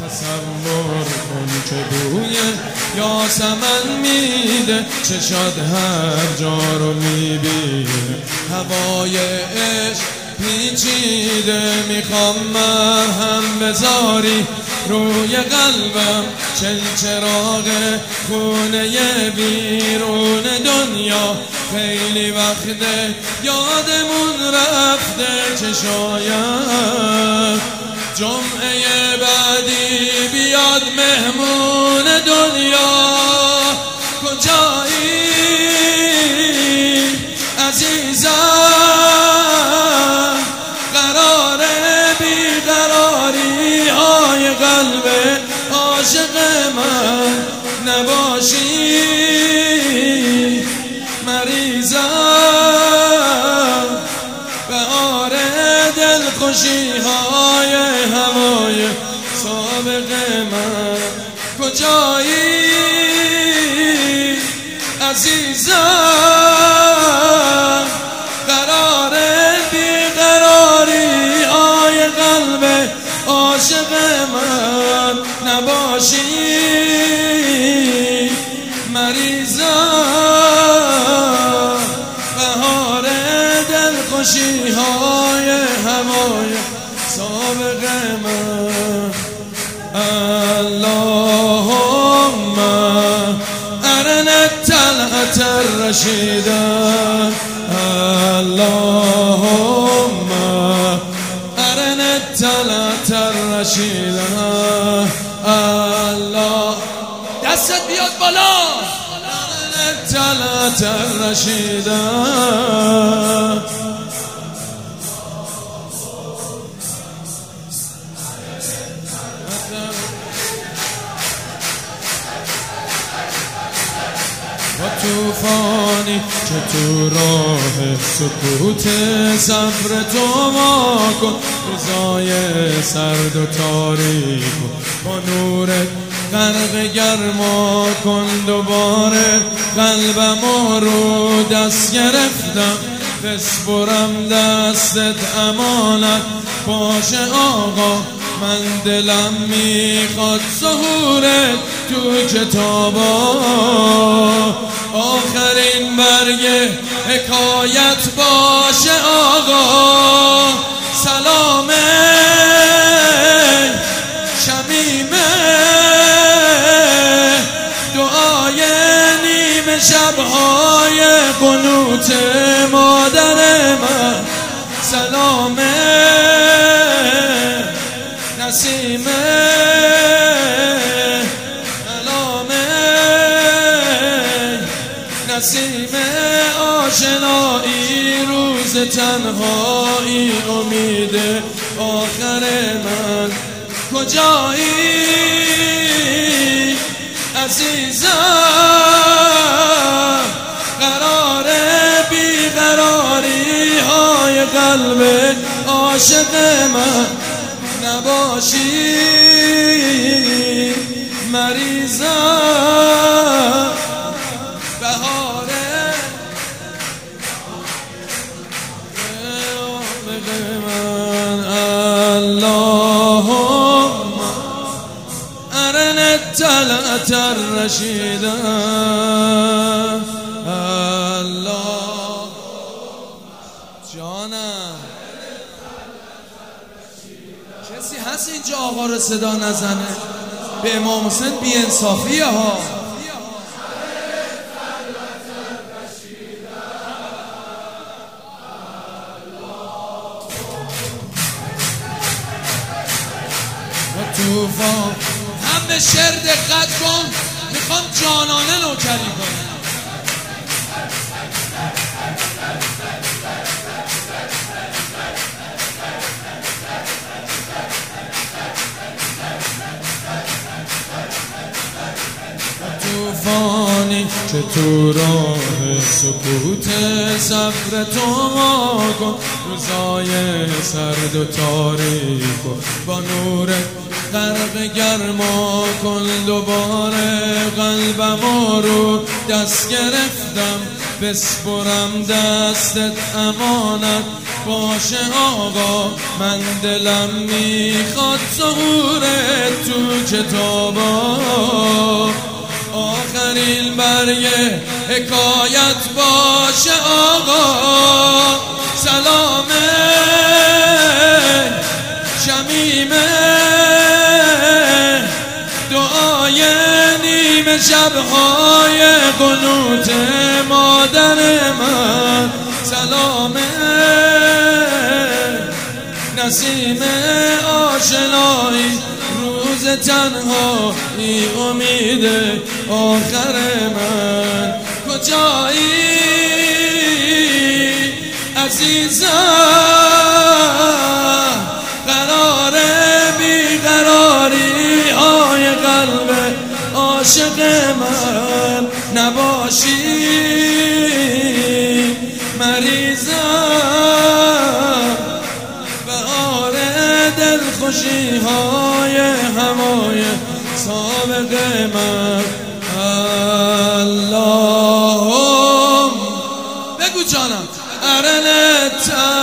تصور کن که بوی یاسمن میده، چشات هر جا رو میبینه، هوای عشق پیچیده. میخوام هم بذاری روی قلبم، چل چراغ خونه بیرون دنیا. خیلی وقته یادمون رفته که شاید جمعه بعدی بیاد مهمون دنیا. کجایی عزیزم؟ قرار بیقراری های قلب عاشق من نباشی. مریضم بهار دلخوشی های هوای سابق من. کجایی عزیزم؟ قرار بیقراری های قلب عاشق من نباشی. مریضم بهار دلخوشی های هوای سابق من. اللهم ارنا الطلعة الرشیدة، اللهم ارنا الطلعة الرشیدة. الله دستت بیاد بالا. ارنا الطلعة الرشیدة. با توفانی که تو راه سکوت صبر تو ما کن، روزای سرد و تاریک با نورت غرق گرما کن. دوباره قلبم رو دست گرفتم، بسپرم دستت امانت باشه آقا. من دلم میخواد ظهورت تو کتابا، آخرین برگ حکایت باشه آقا. سلام شمیمه، دعای نیمه شبهای قنوت مادر من. سلام نسیمه، سلامه نسیمه آشنایی، روز تنهایی امید آخر من. کجایی عزیزم؟ قرار بیقراری های قلب عاشق من نباشی. مریضم بهار من. اللهم ارنا الطلعة الرشیدة. الله جانم، کسی هست اینجا آقا رو صدا نزنه؟ به امام حسین بی انصافیه ها. توفان هم به شعر دقت کن، میخوام جانانه نوکری کنم. توفانی که تو راه سکوت صبر تو ما کن، روزای سرد و تاریک و با نور غرق گرما کن. دوباره قلبم رو دست گرفتم، بسپرم دستت امانت باشه آقا. من دلم میخواد ظهورت تو کتابا، آخرین برگه حکایت باشه آقا. سلامه شمیمه دعای نیمه شبهای قنوت مادر من. سلامه نسیم آشنایی روز تنهایی امید آخر من. کجایی عزیزم قرار بیقراری های قلب عاشق من. نباشی مریضم بهار دلخوشی های هوای سابق من. اللهم بگو جانم ارنتا